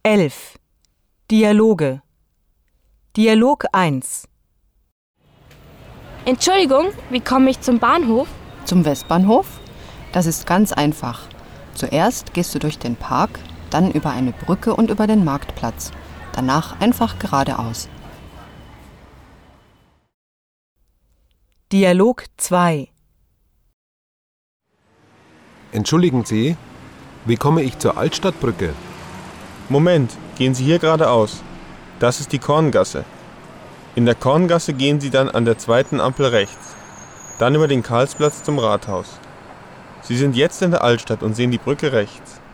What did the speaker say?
11. Dialoge. Dialog 1. Entschuldigung, wie komme ich zum Bahnhof? Zum Westbahnhof? Das ist ganz einfach. Zuerst gehst du durch den Park, dann über eine Brücke und über den Marktplatz. Danach einfach geradeaus. Dialog 2. Entschuldigen Sie, wie komme ich zur Altstadtbrücke? Moment, gehen Sie hier geradeaus. Das ist die Korngasse. In der Korngasse gehen Sie dann an der zweiten Ampel rechts. Dann über den Karlsplatz zum Rathaus. Sie sind jetzt in der Altstadt und sehen die Brücke rechts.